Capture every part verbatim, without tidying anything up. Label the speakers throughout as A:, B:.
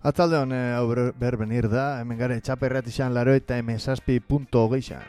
A: Atzalde hon hau ber, berbenir da, hemen gare txaperrat izan laro eta emesazpi punto hogeixan.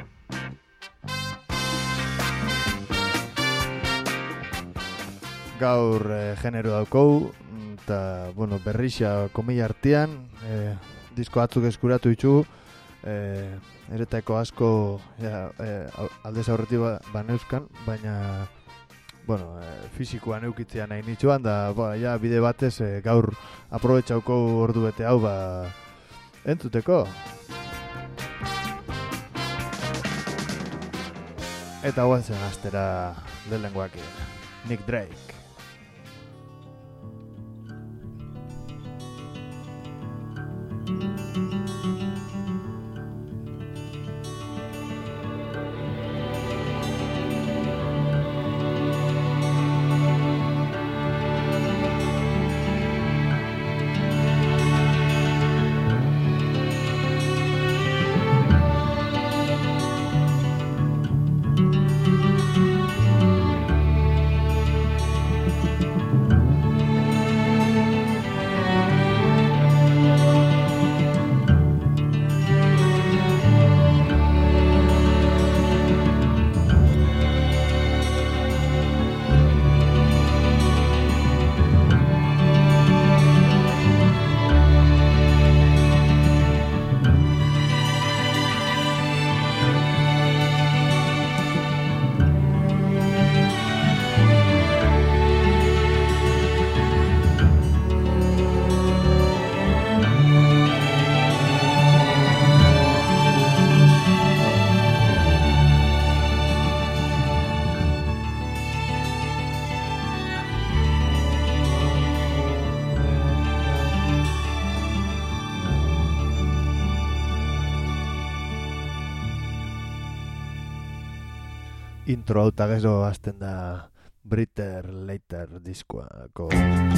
A: Gaur eh, genero daukou, eta bueno, berrixa komila artean, eh, disko batzuk eskuratu ditugu, eh, eretako asko ja, eh, aldez aurretik ba, baneuzkan, baina bueno, eh, fizikoan eukitzea nahi nitzuan, da ba, ja, bide batez eh, gaur aprobetxauko ordu bete hau ba, entzuteko. Eta guazen astera lehenengoak Nick Drake. Intro hau eta gezo azten da Britter Later diskoako.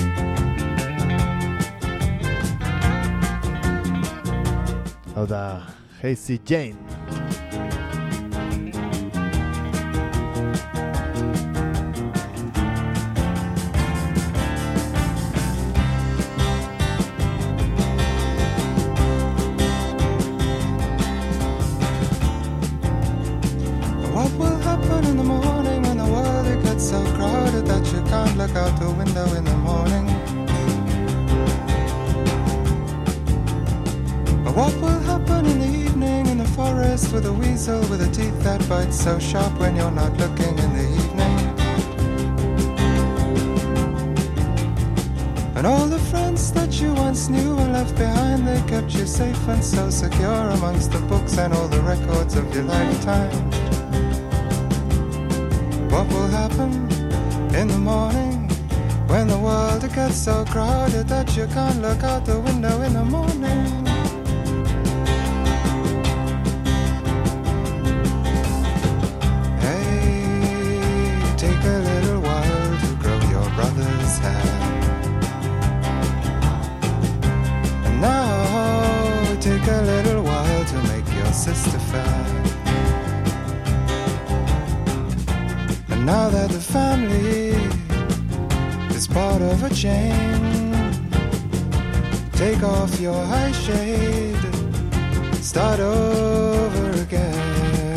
A: Hau da Hazy Jane.
B: Look out the window in the morning. But what will happen in the evening in the forest with a weasel with a teeth that bite so sharp when you're not looking in the evening? And all the friends that you once knew and left behind, they kept you safe and so secure amongst the books and all the records of your lifetime. What will happen in the morning when the world gets so crowded that you can't look out the window in the morning? Hey, take a little while to grow your brother's hair. And now take a little while to make your sister fair. And now that the family is part of a chain, take off your high shade, start over again.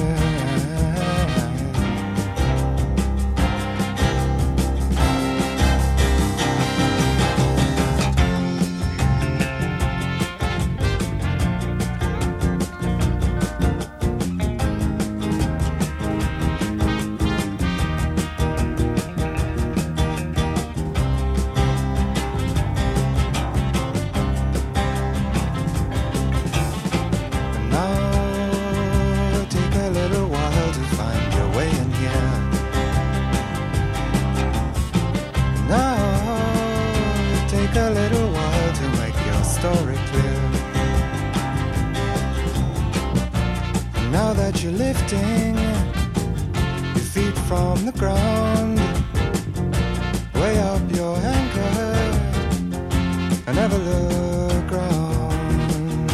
B: You're lifting your feet from the ground, way up your anchor, and never look round.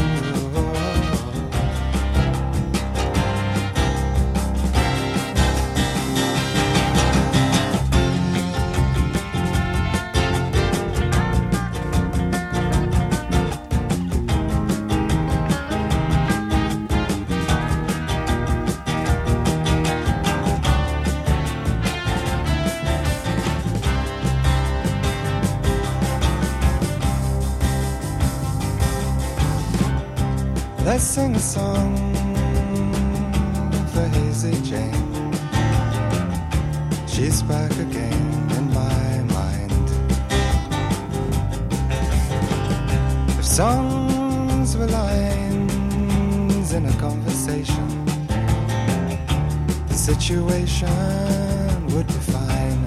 B: I sing a song for Hazy Jane. She's back again in my mind. If songs were lines in a conversation, the situation would define.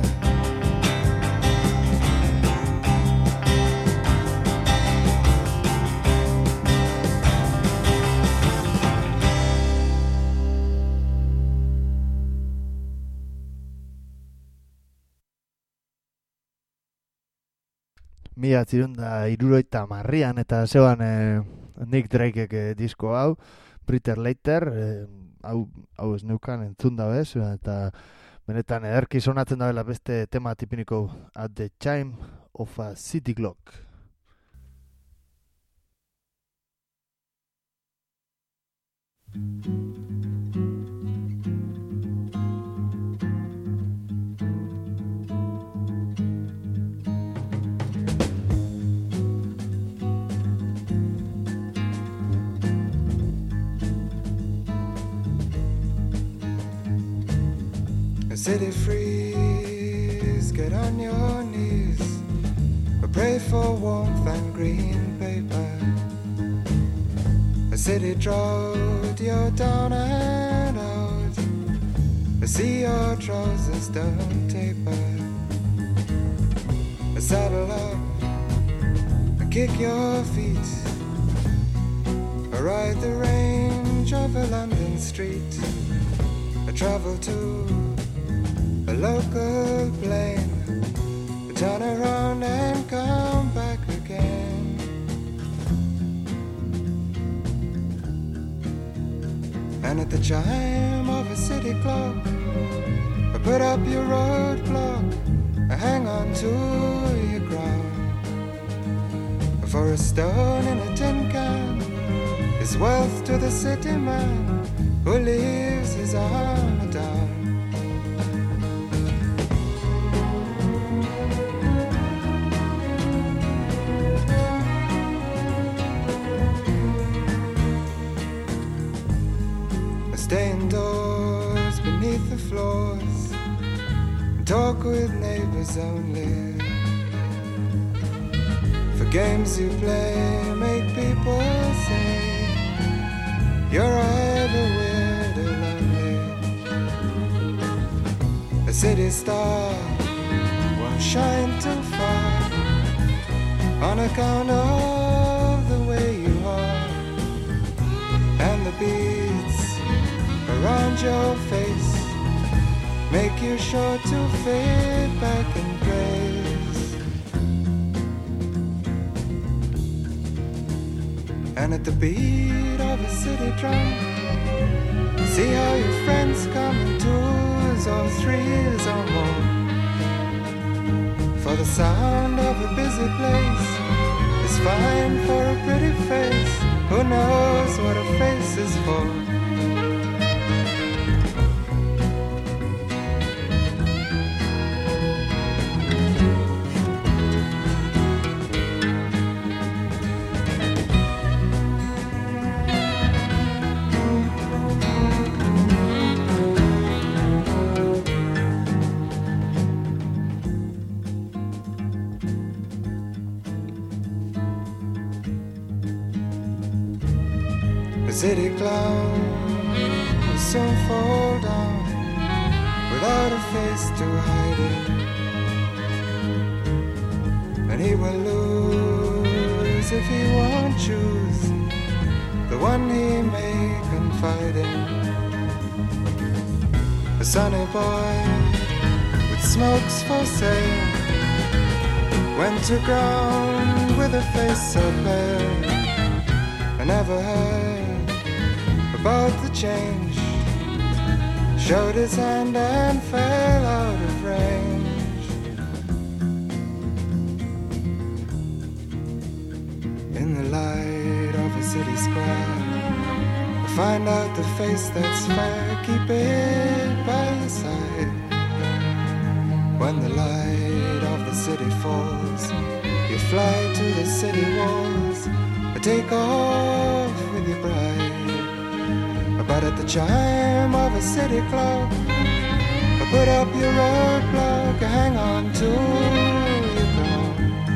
A: Mila zirunda iruroita marrian eta zeban eh, Nick Drakek eh, disko hau, Brighter Later, eh, hau, hau ez neukan entzun da bez, eta benetan ederki sonatzen dabela beste tema tipiniko At the Chime of a City Clock.
B: City freeze, get on your knees, pray for warmth and green paper. A city drought, you're down and out, I see your trousers don't taper. I saddle up, I kick your feet, I ride the range of a London street. I travel to a local plane, turn around and come back again. And at the chime of a city clock, I put up your roadblock, I hang on to your ground. For a stone in a tin can is wealth to the city man who leaves his armor down. Stay indoors beneath the floors and talk with neighbors only. For games you play make people say you're either weird or lonely. A city star won't shine too far on account of the way you are, and the beats around your face make you sure to fade back in grace. And at the beat of a city drum, see how your friends come in twos or threes or more. For the sound of a busy place is fine for a pretty face. Who knows what a face is for? City clown will soon fall down without a face to hide it, and he will lose if he won't choose the one he may confide in. A sunny boy with smokes for sale went to ground with a face so pale. I never heard about the change, showed his hand and fell out of range. In the light of a city square, I find out the face that's fair, keep it by your side. When the light of the city falls, you fly to the city walls, I take off with your bright. But at the chime of a city clock, put up your roadblock, hang on to your clock.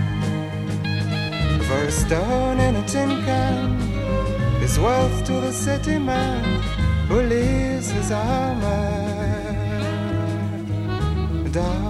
B: For a stone in a tin can is wealth to the city man who leaves his armor down.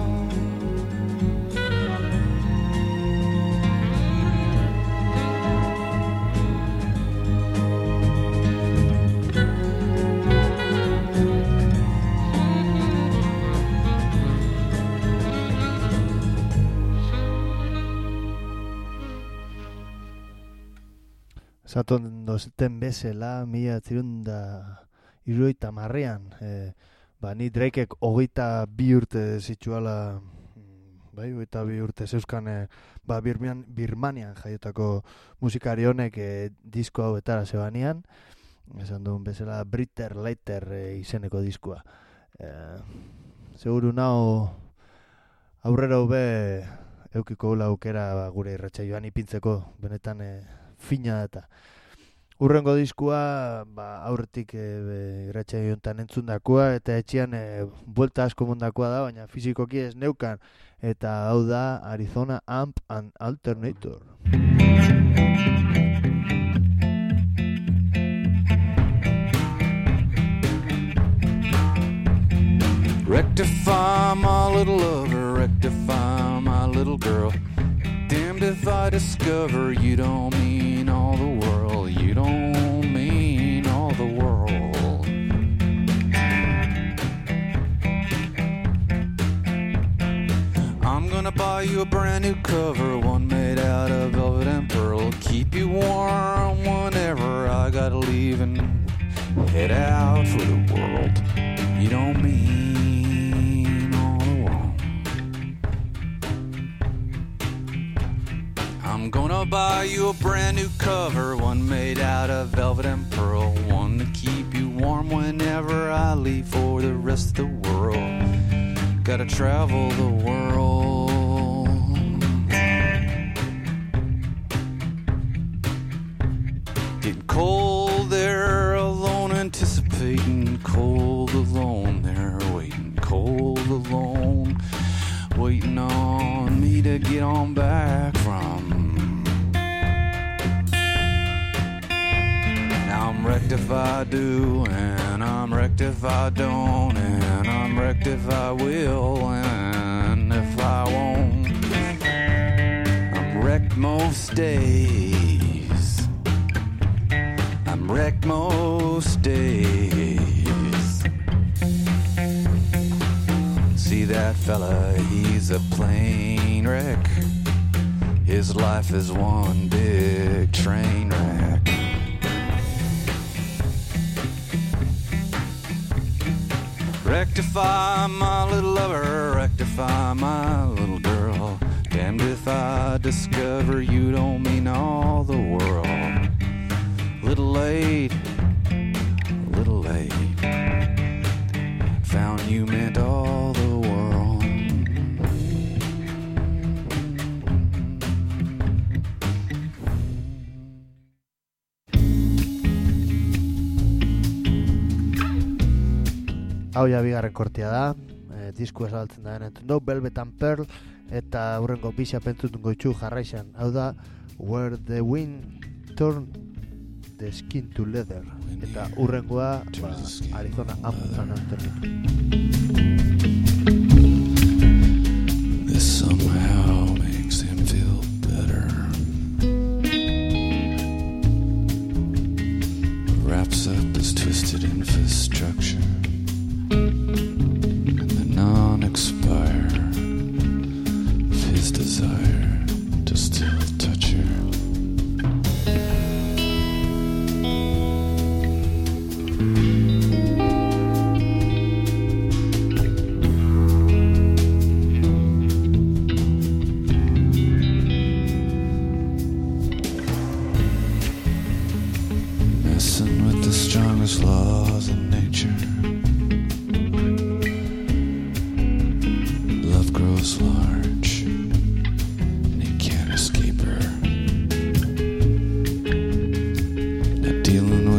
A: Zaton dozeten bezala, mila zirunda iruita marrean, e, ba, ni Drakek hogeita bi urte zituala, bai, hogeita bi urte zeuzkan, e, ba, Birman, Birmanian jaiotako musikari honek e, disko hauetara zebanean, esan duen bezala Britter Later e, izeneko diskoa. E, seguru nao aurrera hobe eukiko gula aukera ba, gure irratsaioan ipintzeko, benetan e, fina eta urrengo diskua ba, aurretik e, irratsaio honetan entzundakoa eta etxean e, buelta asko mondakoa da, baina fizikoki ez neukan, eta hau da Arizona Amp and Alternator.
C: Rectify my little lover, rectify my little girl. Damned if I discover you don't mean all the world, you don't mean all the world. I'm gonna buy you a brand new cover, one made out of velvet and pearl. Keep you warm whenever I gotta leave and head out for the world. You don't mean all the world. I'm gonna buy you a brand new cover, one made out of velvet and pearl, one to keep you warm whenever I leave for the rest of the world. Gotta travel the world. Getting cold there alone, anticipating cold alone there, waiting cold alone, waiting on me to get on back from. Now I'm wrecked if I do, and I'm wrecked if I don't, and I'm wrecked if I will, and if I won't. I'm wrecked most days. I'm wrecked most days. See that fella, he's a plane wreck. His life is one big train wreck. Rectify my little lover, rectify my little girl. Damned if I discover you don't mean all the world. Little late, little late. Found you meant all the world.
A: Hau ja bigarren kortea da, e, diskua zabaltzen da entzun dugu, Velvet and Pearl, eta hurrengo bisa pentsutun goitzu jarraizan. Hau da, Where the Wind Turn the Skin to Leather, eta hurrengoa ba, Arizona Amp and Alternator.
C: This somehow makes him feel better. Wraps up his twisted infrastructure and the non-expire of his desire to still touch her. Messing with the strongest laws of nature. Love grows large, and he can't escape her. Not dealing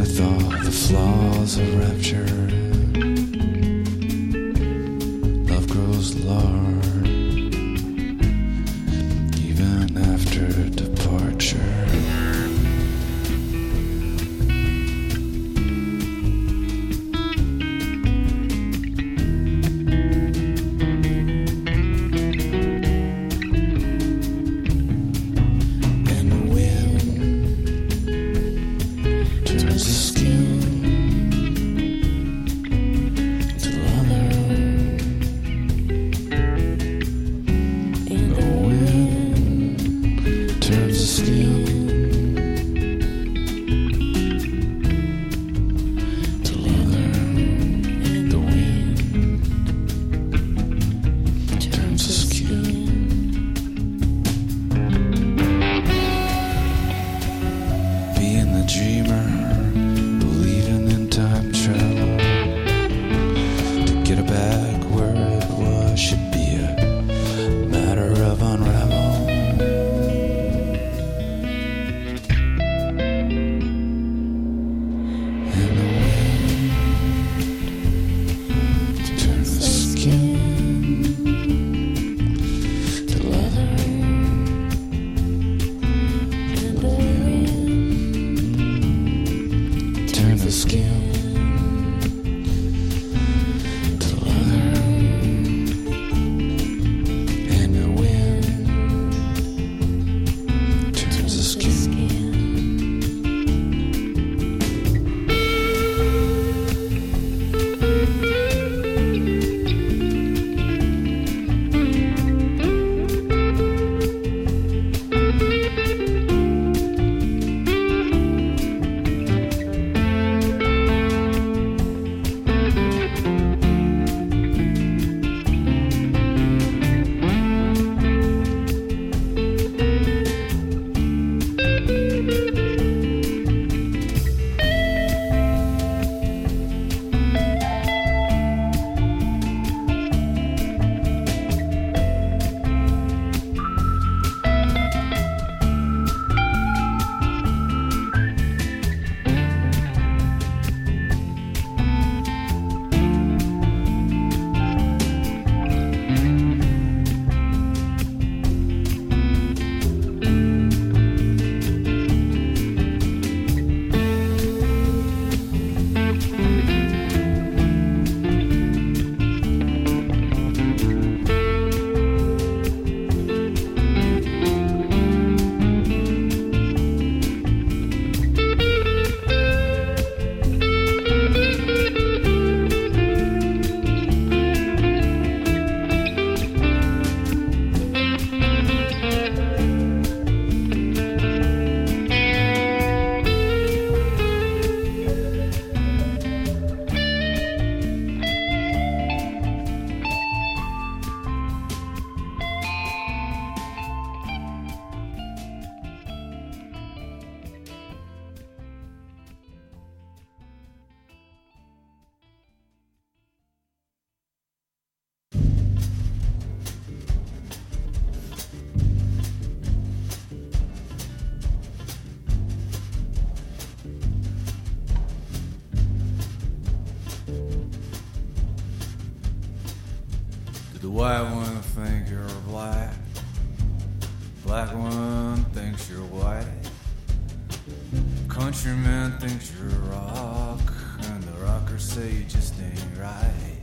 C: white one think you're black, black one thinks you're white, countryman thinks you're rock, and the rockers say you just ain't right.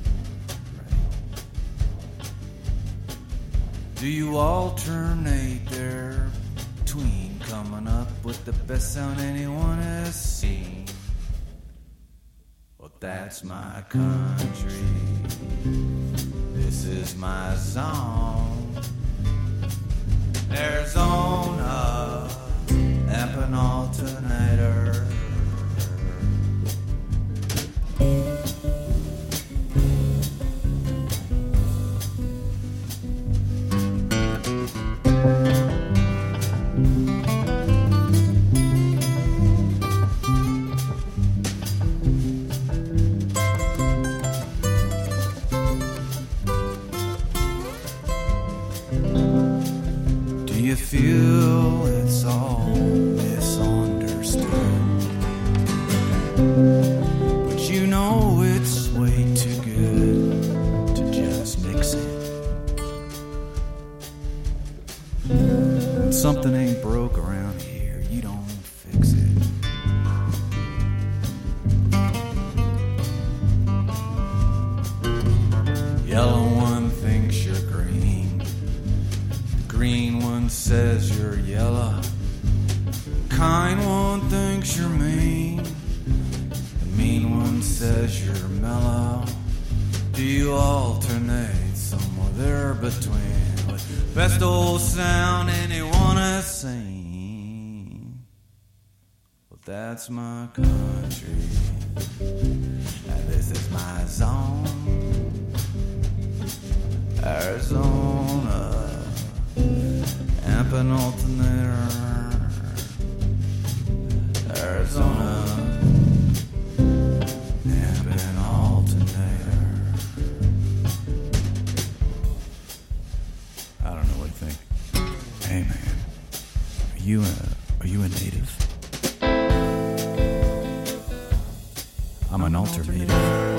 C: Do you alternate there between coming up with the best sound anyone has seen? Well, that's my country. This is my zone. Arizona, amp an alternator. You feel it's all misunderstood, but you know it's way too good to just mix it. When something ain't broke around here, you don't fix it. Yellow one thinks you're green, green one says you're yellow, kind one thinks you're mean, the mean one says you're mellow. Do you alternate somewhere there between with best old sound anyone has seen? Well, that's my country, and this is my zone, Arizona. Amp an alternator, Arizona. Amp an alternator. I don't know what you think. Hey man, are you a are you a native? I'm an alternator.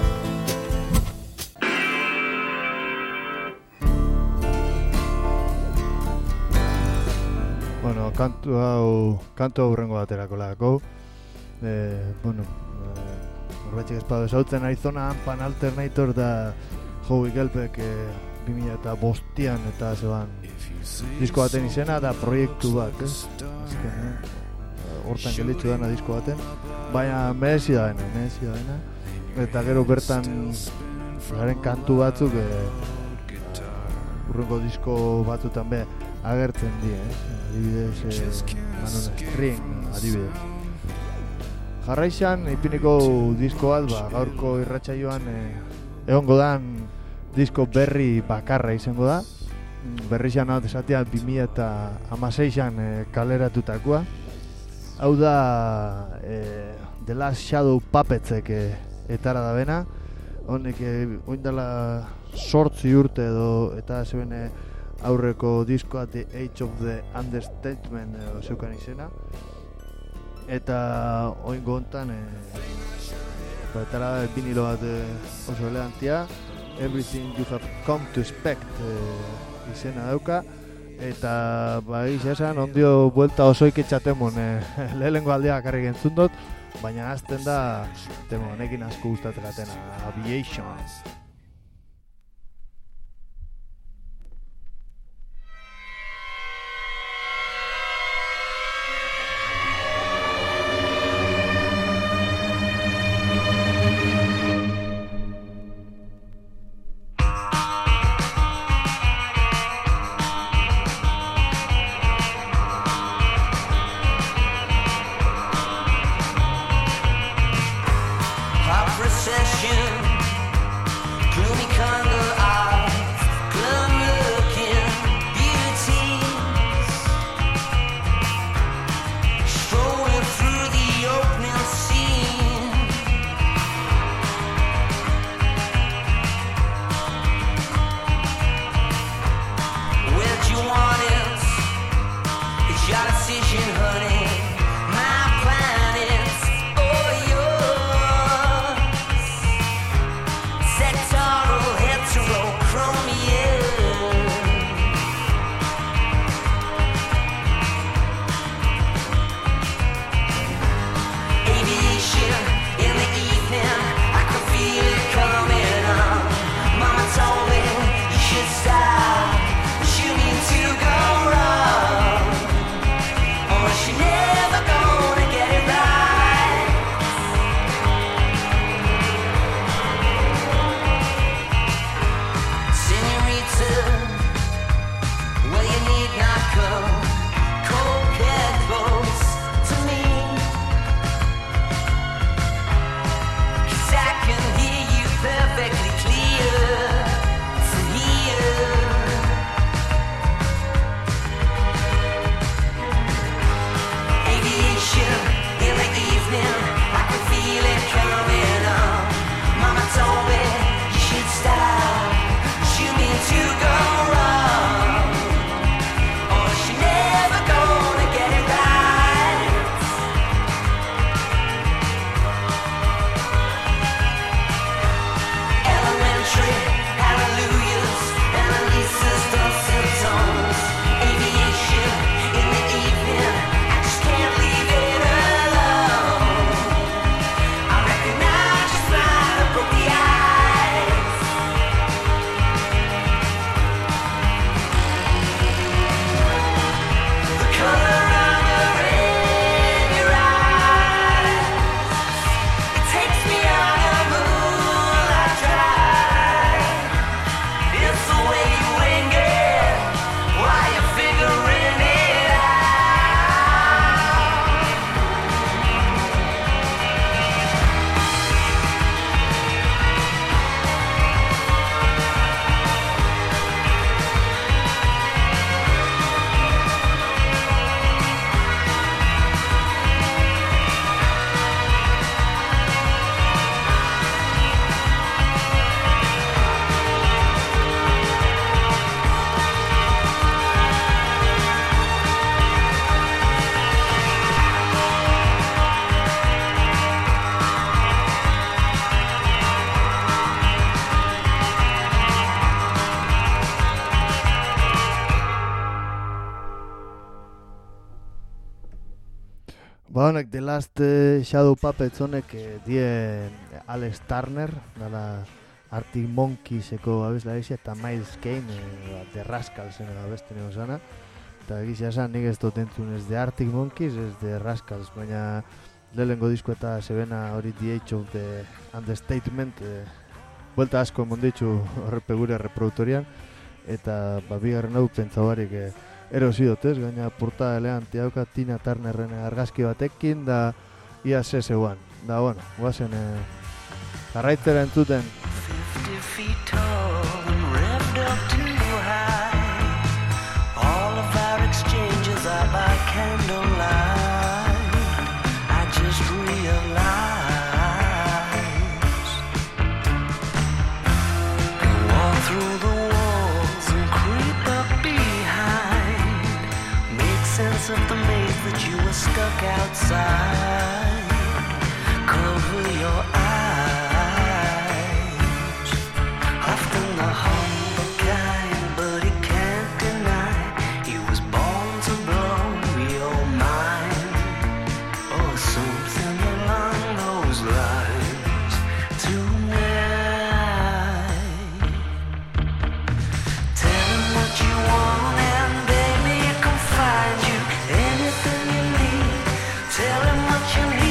A: Bueno, kantu hau, kantu hau rengo baterako lagako. Eh, bueno, horretxik eh, espado esautzen Arizona Ampan Alternator da Howie Gelbek eh, bi mila bostean eta zeban disko baten izena da proiektu bat, eh? Azken, eh? Hortan gelitzu dana disko baten, baina merezi da dena, merezi da dena. Eta gero bertan garen kantu batzuk eh, urrengo disko batzutan be agertzen die, eh? Adibidez, eh, Manon String, adibidez. Jarraizan, ipiniko disko bat, ba, gaurko irratsaioan eh, egongo dan disko berri bakarra izango da. Berrizan hau desatea bi mila hamaseian eh, kaleratutakoa. Hau da eh, The Last Shadow Puppetsek eh, etara da bena. Honek eh, oindala sortzi urte edo eta zeben eh, aurreko diskoa The Age of the Understatement edo zeukan izena. Eta oingo hontan eh, etara da vinilo bat eh, oso elegantia, Everything You Have Come to Expect eh, izena dauka. Eta ba egia esan ondio buelta osoik etxatemon eh, lehenengo aldea karrik entzun dut, baina azten da temo honekin asko gustatzeratena, Aviation. Ba honek, The Last uh, Shadow Puppets honek eh, die Alex Turner, dala Arctic Monkeyseko abeslari eta Miles Kane, eh, The Rascalsen abesten egon zana. Eta egizia esan, nik ez dut entzun ez The Arctic Monkeys, ez The Rascals, baina lehengo disko eta zebena hori The Age of the Understatement, eh, buelta asko monditxu horrepe gure reproduktorian, eta ba, bigarren hau pentsabarik eh, erosi dut ez, gaina porta elegantia dauka Tina Turnerren argazki batekin, da ia zezeuan. Da, bueno, guazen eh, jarraitzera entzuten.
D: fifty feet tall and revved up too high. All of our exchanges are by candlelight. I just realized you walk through the walls and creep up behind. Make sense of the maze that you were stuck outside. Cover your eyes. Often the humble kind, but he can't deny he was born to blow your mind, or something along those lines. Tonight, tell him what you want and baby he can find you. Anything you need, tell him what you need.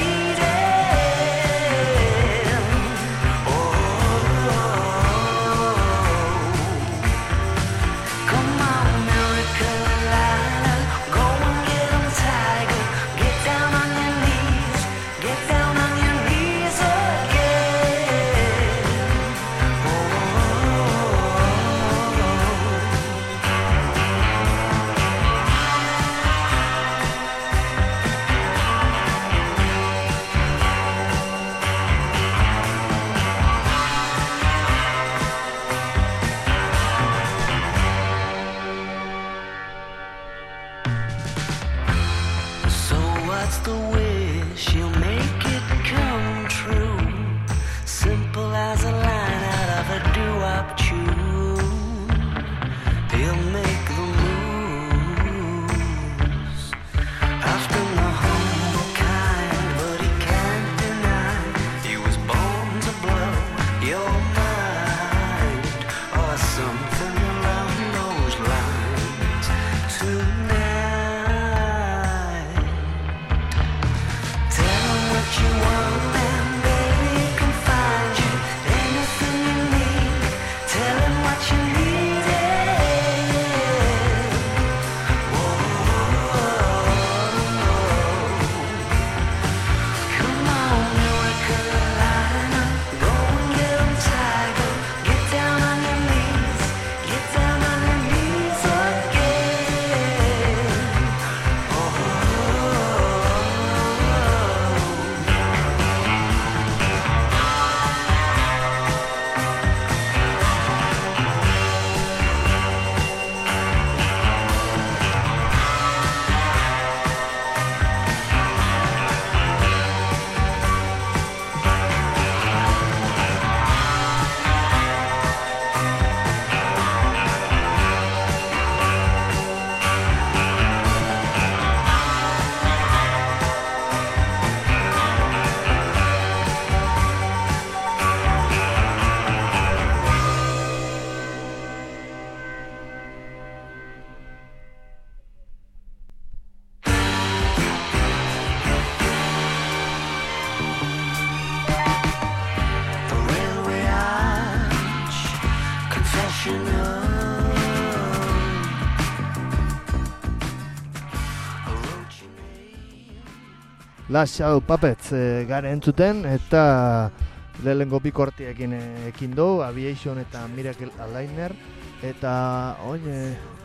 A: Last Shadow Puppets e, garen entzuten, eta lehengo bikortiekin e, ekin du, Aviation eta Miracle Aligner, eta oin e,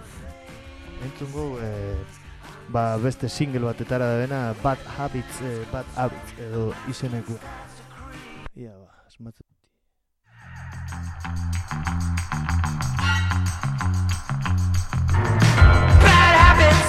A: entzungo e, ba, beste single batetara da bena, Bad Habits, e, Bad Habits edo izeneku. Ia ba, esmatzen.
D: Bad habits.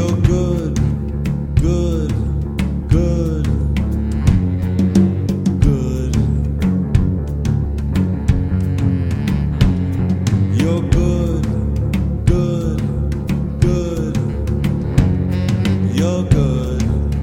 C: You're good, good, good, good. You're good, good, good. You're good.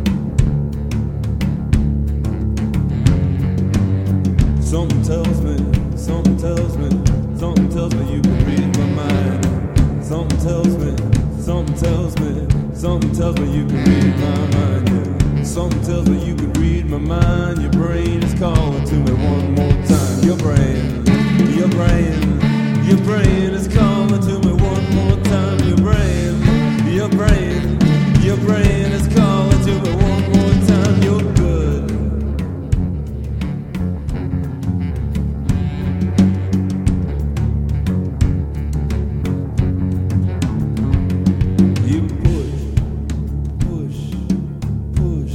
C: Something tells me, something tells me, something tells me you can read my mind. Something tells me, something tells me, something tells me you can read my mind. Yeah. Something tells me you can read my mind. Your brain is calling to me one more time. Your brain, your brain, your brain is calling to me one more time. Your brain, your brain, your brain is calling to me one more time. You're good. You push, push, push.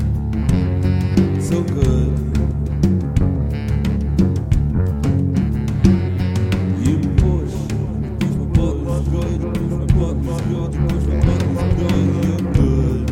C: So good. You push, push my buttons good, push my buttons good, push my buttons good. You're good.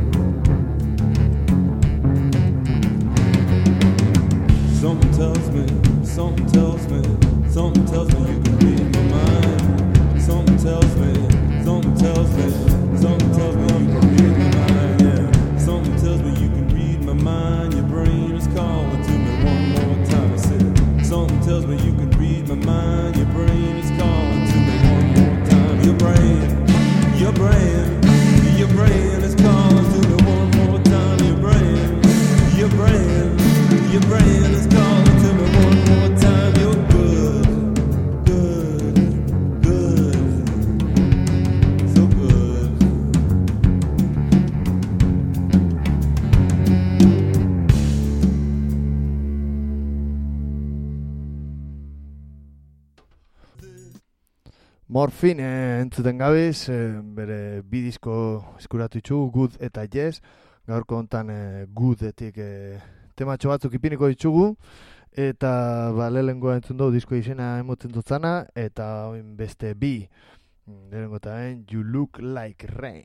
C: Something tells me, something tells me, something tells me you can read my mind. Something tells me, something tells me, something tells me you can read my mind. Yeah. Something tells me you can read my mind. Your brain is calling to me one more time. I said, something tells me you can read my mind. Your brain is calling to me one more time. Your brain, your brain, your brain is calling to me one more time. Your brain, your brain, your brain is calling to me one more time. You're good, good, good, so good.
A: Morphine entzuten gabiz, eh, bere bi disko eskuratu ditugu, Good eta Yes. Gaurko hontan eh, Goodetik eh, tematxo batzuk ipiniko ditugu. Eta ba, lehenengoa entzun dugu disko izena emoten dutzana, eta oin beste bi. Mm, Lehenengo eta ben, You Look Like Rain.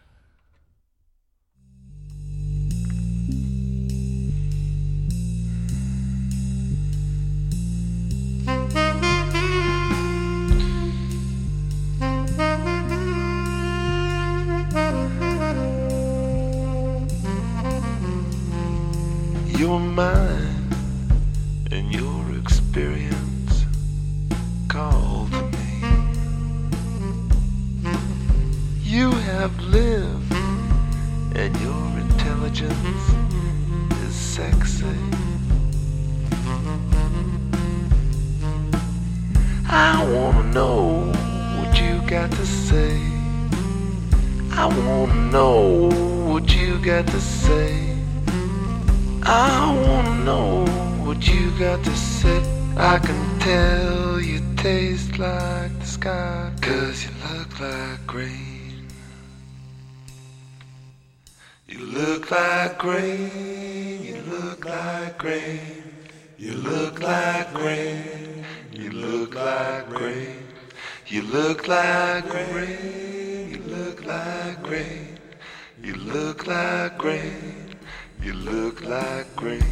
E: Your mind and your experience call to me. You have lived and your intelligence is sexy. I wanna know what you got to say. I wanna know what you got to say. I wanna know what you got to say. I can tell you taste like the sky, 'cause you look like rain. You look like rain. You look like rain. You look like rain. You look like rain. You look like rain. You look like rain. You look like rain. You look like rain.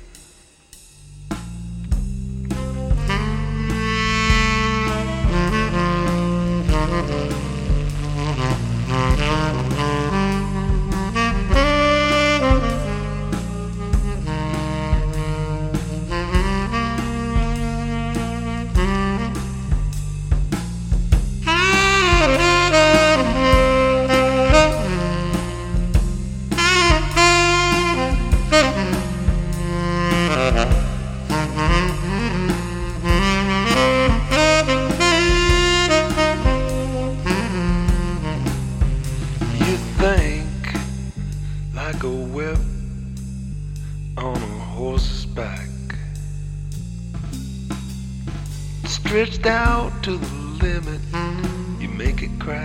E: Stretched out to the limit, you make it crack.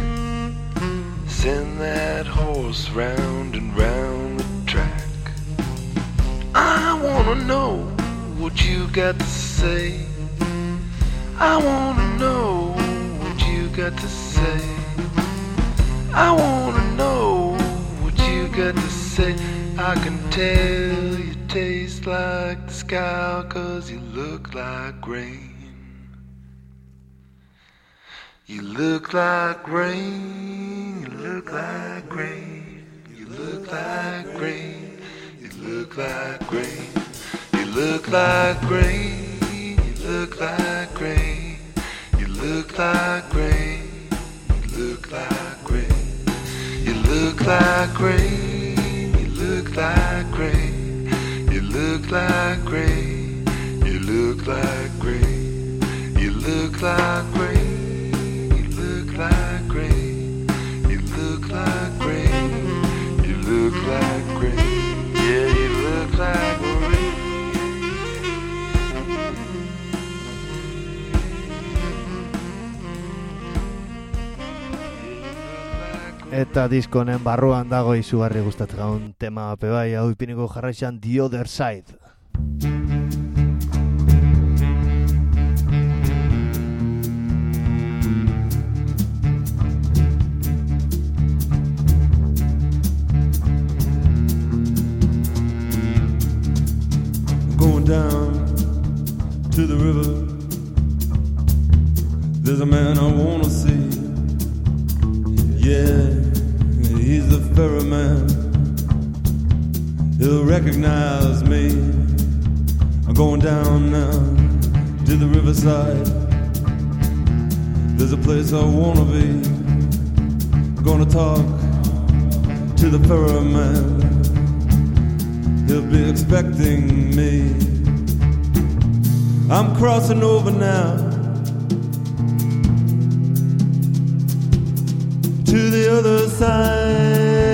E: Send that horse round and round the track. I wanna know what you got to say. I wanna know what you got to say. I wanna say, I can tell you taste like the sky, 'cause you look like rain. You look like rain, you look like rain, you look like rain, you look like rain, you look like rain, you look like rain, you look like rain, you look like rain, you look like rain, you look like rain, you look like rain, you look like rain, you look like rain. Like rain, you look like rain, you look like rain, yeah, you look like rain.
A: Eta diskonen barruan dago izugarri gustatzen gaun tema ape bai, hau ipiniko jarraixan The Other Side.
F: Going down to the river, there's a man I wanna see. Yeah, he's a ferryman, he'll recognize me. I'm going down now to the riverside, there's a place I wanna be. I'm gonna talk to the ferryman, he'll be expecting me. I'm crossing over now to the other side.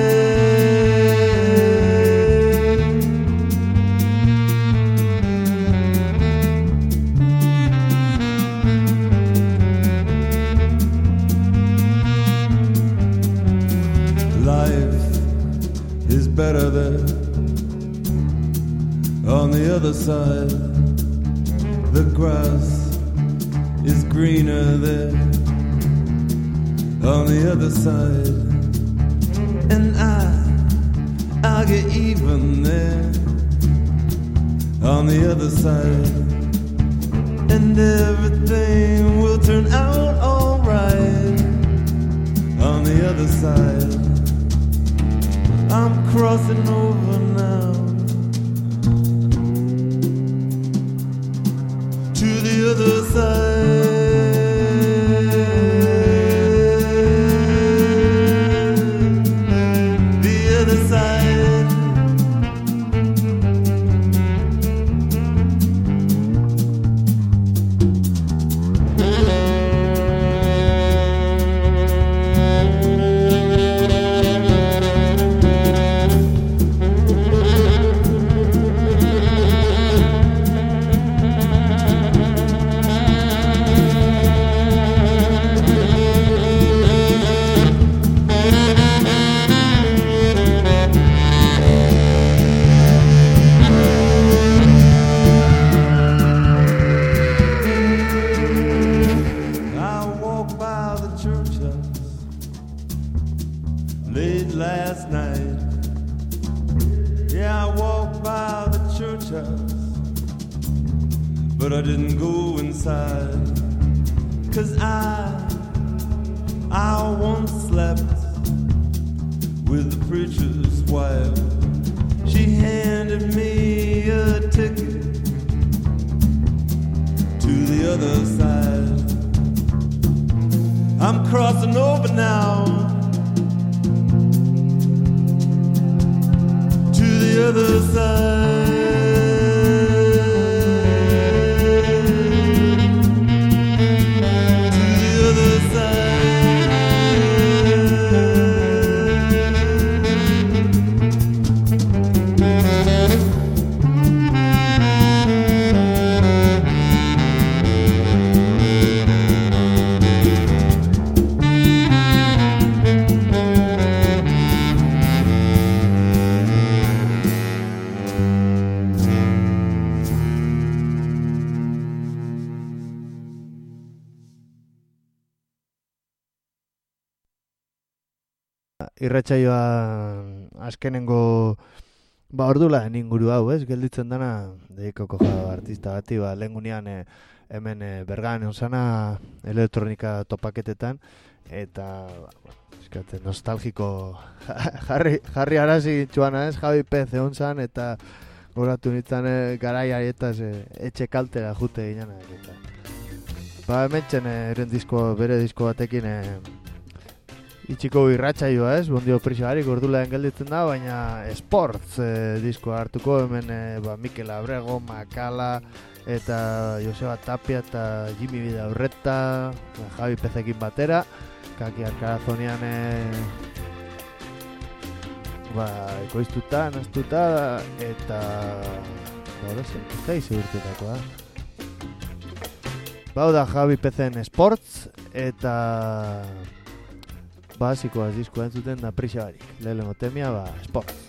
F: Life is better there on the other side. The grass is greener there on the other side. And I, I'll get even there on the other side. And everything will turn out alright on the other side. I'm crossing over now to the other side. The other side. Late last night, yeah, I walked by the church house, but I didn't go inside, 'cause I, I once slept with the preacher's wife. She handed me a ticket to the other side. I'm crossing over now the other side. To the other side.
A: irratsaioa azkenengo ba ordula inguru hau, ez? Gelditzen dana deikoko ja artista bati, ba lengunean e, hemen e, Bergan osana elektronika topaketetan eta ba, bueno, eskatzen nostalgiko jarri jarri arazi txuana, ez? Javi Pez egon zan eta goratu nintzen e, garaia eta e, etxe kaltera jute ginana eta ba hementzen eren disko, bere disko batekin e, itxiko irratsaioa, ez? Bondio Prixoari gordulaen gelditzen da, baina Sports e, diskoa hartuko hemen e, ba, Mikel Abrego, Makala eta Joseba Tapia eta Jimmy Bidaurreta, ba, Javi Pezekin batera, Kaki Arkarazonian e, ba, ekoiztuta, naztuta eta ba, hori eta izi urtetakoa. Bau da Javi Pezen Sports eta basikoa diskoa entzuten da Prixabarik. Lehenengo temia, ba, Sports.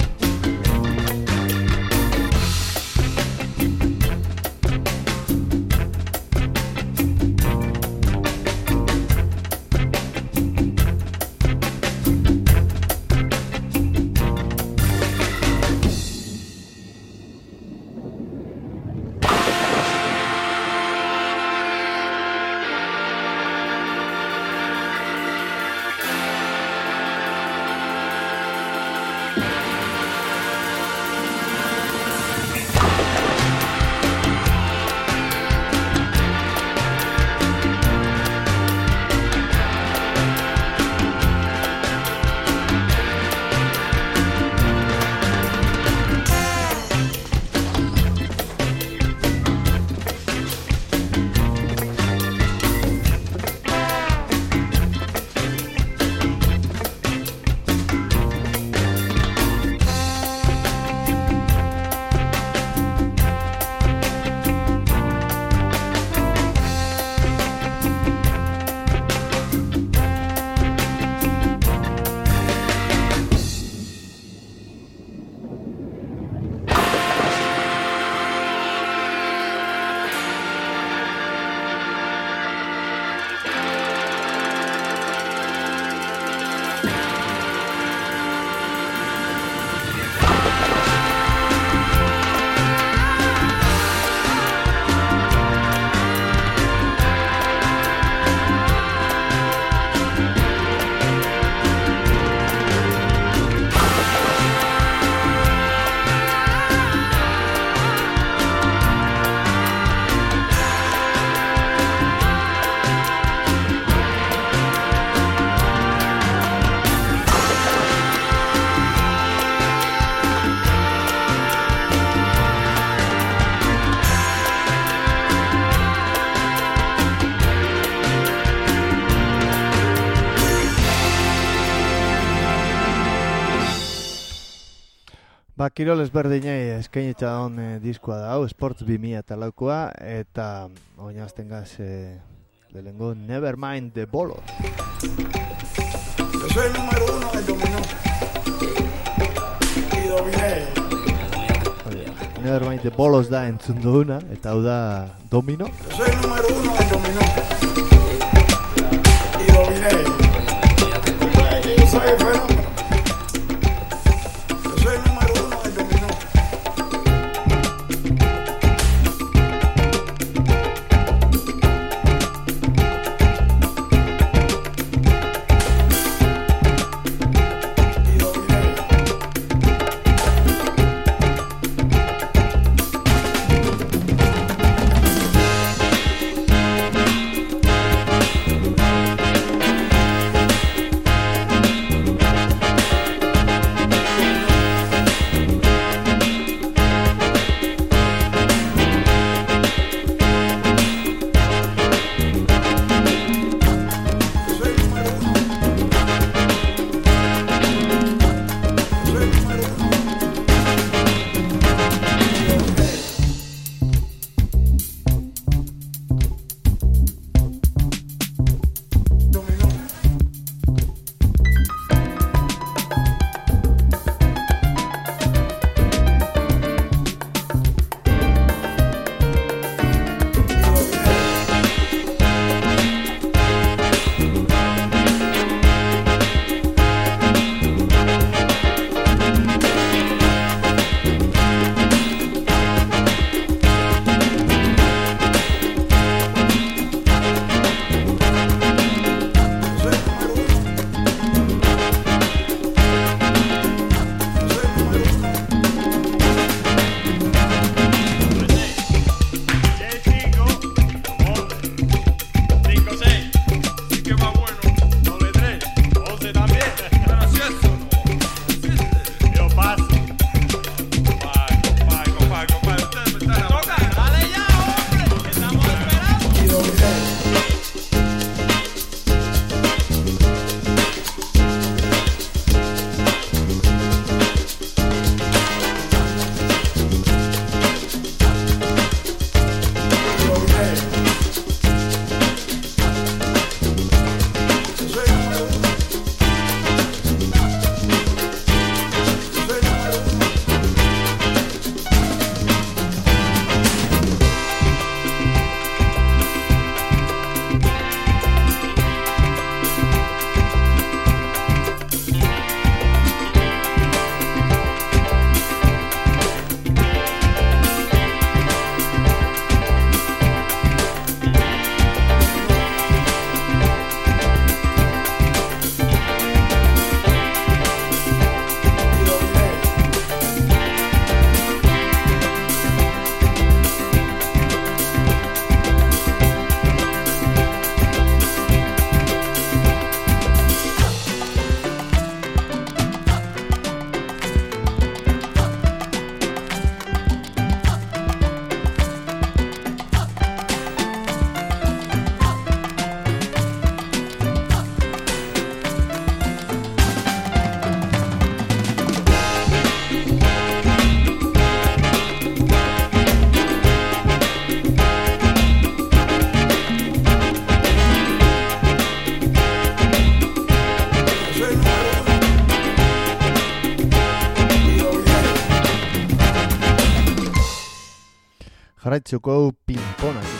A: Ba, kirol ezberdinei eskainitza daun e, diskoa da hau, Sports bi mila eta laukoa, eta oinazten gaz e, lehengo Nevermind the Bolos.
G: Yo soy el número uno del dominó. Y dominé.
A: Nevermind the Bolos da entzun duguna, eta hau da domino.
G: Yo soy el número uno del dominó. Y dominé. Yo soy el fenómeno.
A: jarraitzuko pinponak.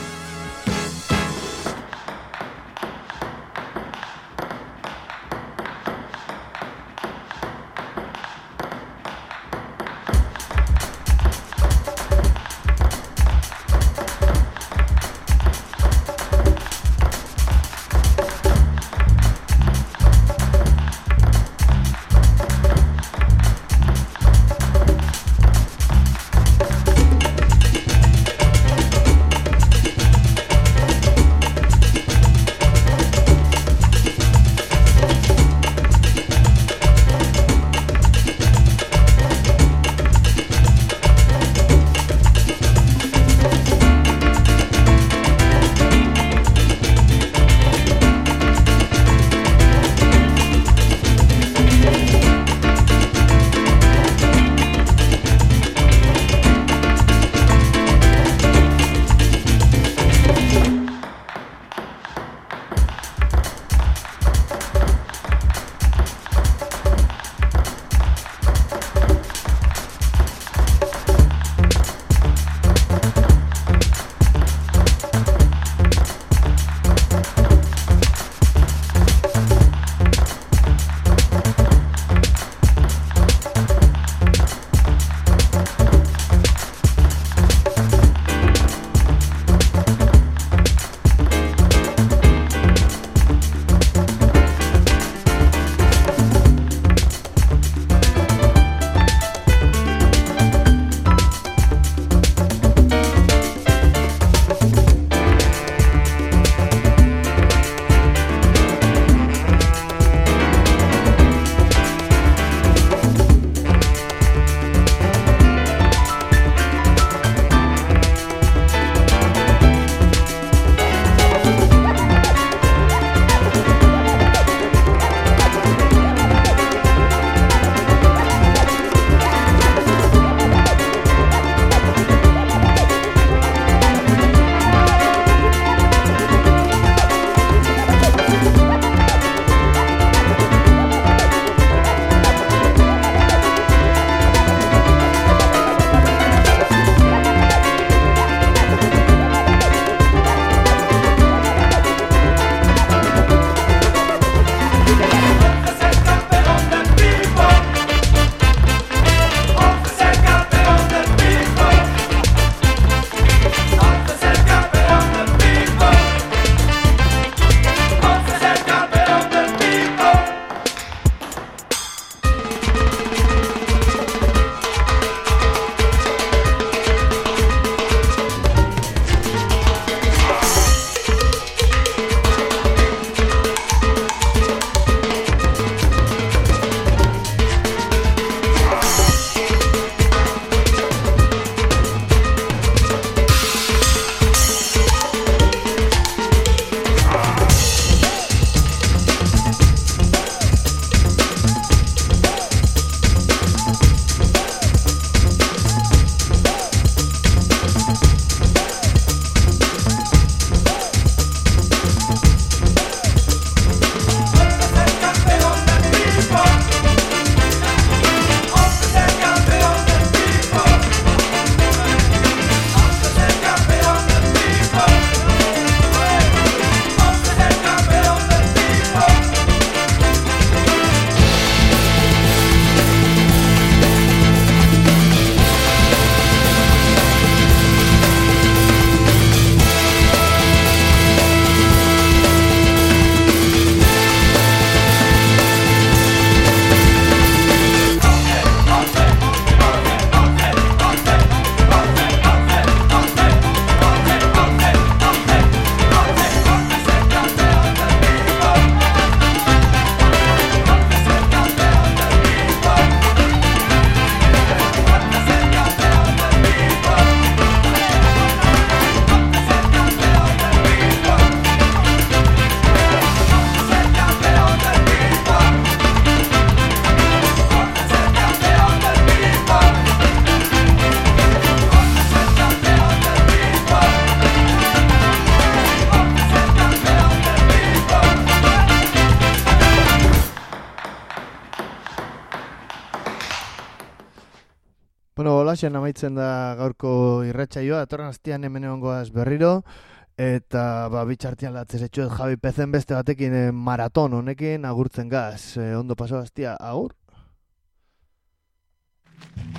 A: holaxen amaitzen da gaurko irratsaioa, datorren astean hemen egongoaz berriro, eta ba, bitxartian latzesetxuet Javi Pezen beste batekin eh, maraton honekin agurtzen gaz. Eh, ondo paso astia, agur?